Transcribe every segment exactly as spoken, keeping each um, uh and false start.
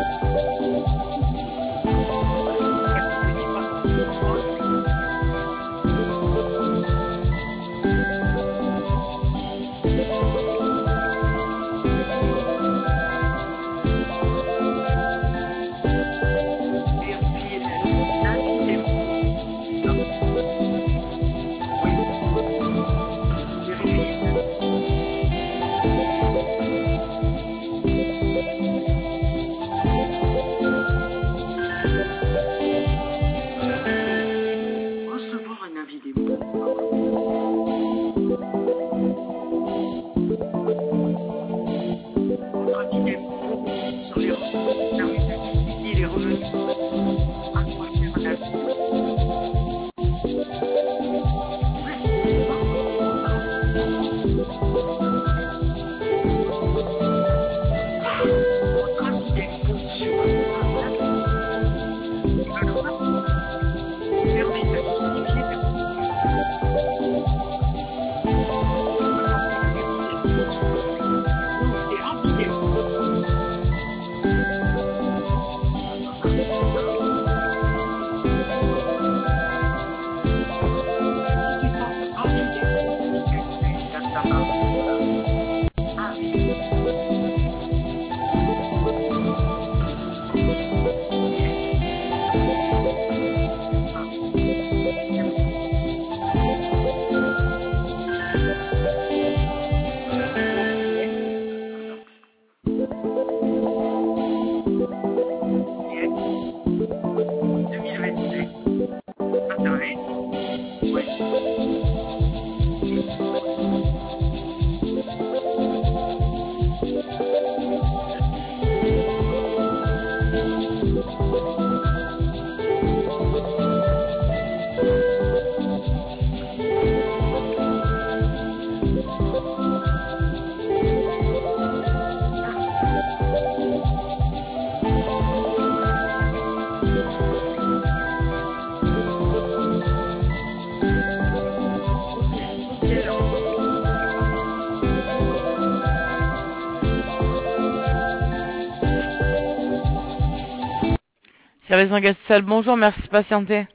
Service en guest salle, bonjour, merci de patienter.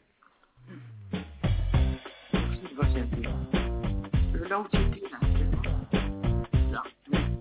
Merci de patienter. Là où tu étais, là, c'est là.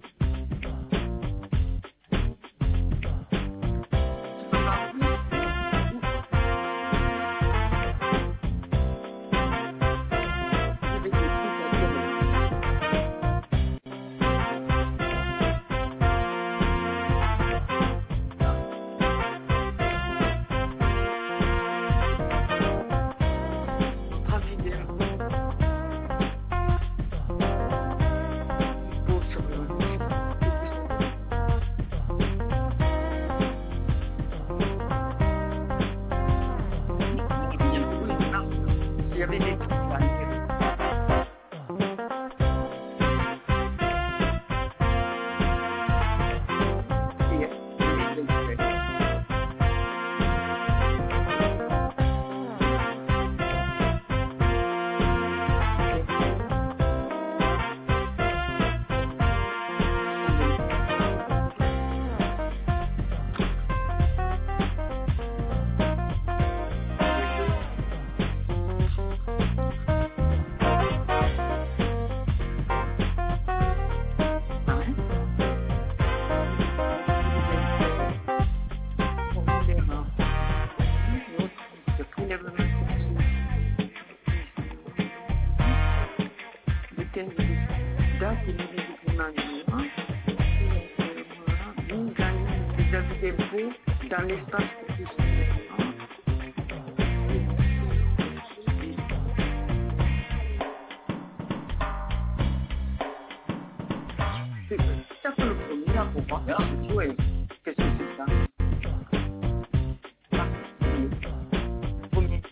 Dans l'espace c'est le premier là pour voir jouer. Qu'est-ce que c'est ça? Premier.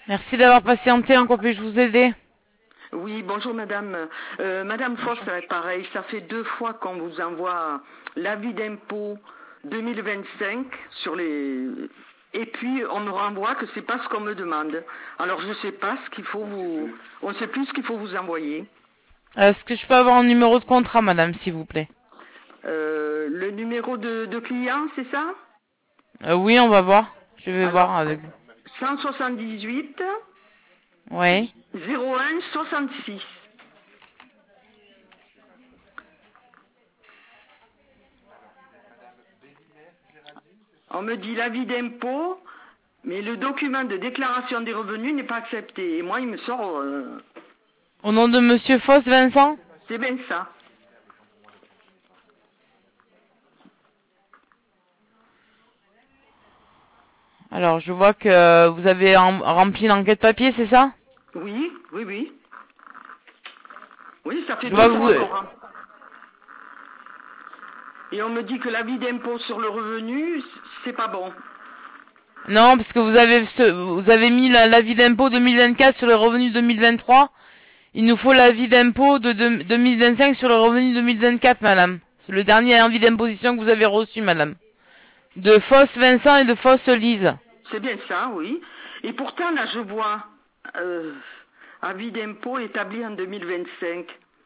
Merci d'avoir patienté. En quoi puis-je vous aider? Oui, bonjour madame. Euh, madame Foss, ça va être pareil. Ça fait deux fois qu'on vous envoie l'avis d'impôt deux mille vingt-cinq sur les... Et puis on me renvoie que c'est pas ce qu'on me demande. Alors je sais pas ce qu'il faut vous... On sait plus ce qu'il faut vous envoyer. Est-ce que je peux avoir un numéro de contrat, madame, s'il vous plaît? Euh, le numéro de, de client, c'est ça? euh, Oui, on va voir. Je vais Alors, voir avec... cent soixante-dix-huit Oui. zéro un soixante-six. On me dit l'avis d'impôt, mais le document de déclaration des revenus n'est pas accepté. Et moi, il me sort... Euh, Au nom de monsieur Foss, Vincent? c'est bien ça. Alors, je vois que vous avez en- rempli l'enquête papier, c'est ça? Oui, oui, oui. Oui, ça fait Je vois deux que fois vous... qu'on rem- Et on me dit que l'avis d'impôt sur le revenu, c'est pas bon. Non, parce que vous avez ce- vous avez mis la- l'avis d'impôt deux mille vingt-quatre sur le revenu deux mille vingt-trois. Il nous faut l'avis d'impôt de deux- deux mille vingt-cinq sur le revenu deux mille vingt-quatre, madame. C'est le dernier avis d'imposition que vous avez reçu, madame. De Foss Vincent et de Foss Lise. C'est bien ça, oui. Et pourtant, là, je vois euh, avis d'impôt établi en deux mille vingt-cinq.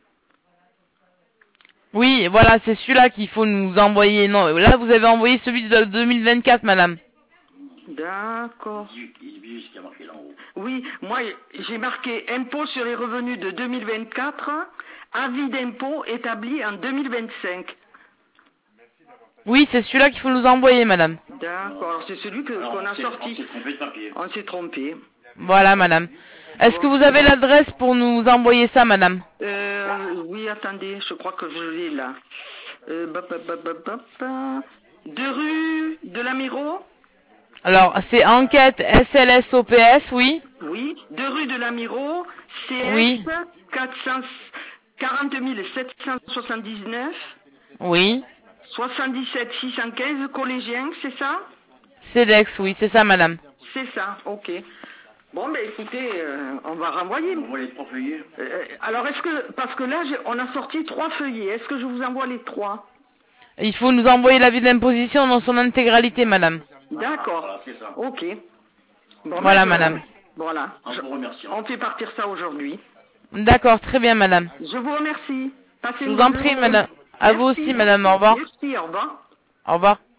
Oui, voilà, c'est celui-là qu'il faut nous envoyer. Non, là, vous avez envoyé celui de deux mille vingt-quatre, madame. D'accord. Oui, moi, j'ai marqué impôt sur les revenus de deux mille vingt-quatre, avis d'impôt établi en deux mille vingt-cinq. Oui, c'est celui-là qu'il faut nous envoyer, madame. D'accord, alors c'est celui que- qu'on a sorti. On s'est trompé de papier. On s'est trompé. Voilà, madame. Est-ce que vous avez l'adresse pour nous envoyer ça, madame? Euh, oui, attendez, je crois que je l'ai là. Euh, bop, bop, bop, bop, bop. Deux rue de la Miro. Alors, c'est enquête S L S O P S, oui? Oui, deux rue de la Miro, C S Oui. quatre cent quarante mille sept cent soixante-dix-neuf, Oui. soixante-dix-sept six cent quinze, collégien, c'est ça? CEDEX, oui, c'est ça, madame. C'est ça, ok. Bon, ben écoutez, euh, on va renvoyer. On voit les trois feuillets. Euh, alors, est-ce que, parce que là, j'ai- on a sorti trois feuillets, est-ce que je vous envoie les trois? Il faut nous envoyer l'avis d'imposition dans son intégralité, madame. D'accord, Voilà, c'est ça. ok. Bon, Voilà, ben, madame. Voilà, En Je- vous remerciant. on fait partir ça aujourd'hui. D'accord, très bien, madame. Je vous remercie. Passez Je une vous en bonne prie, journée. madame. À vous Merci. aussi, madame. Au revoir. Merci, au revoir. Au revoir.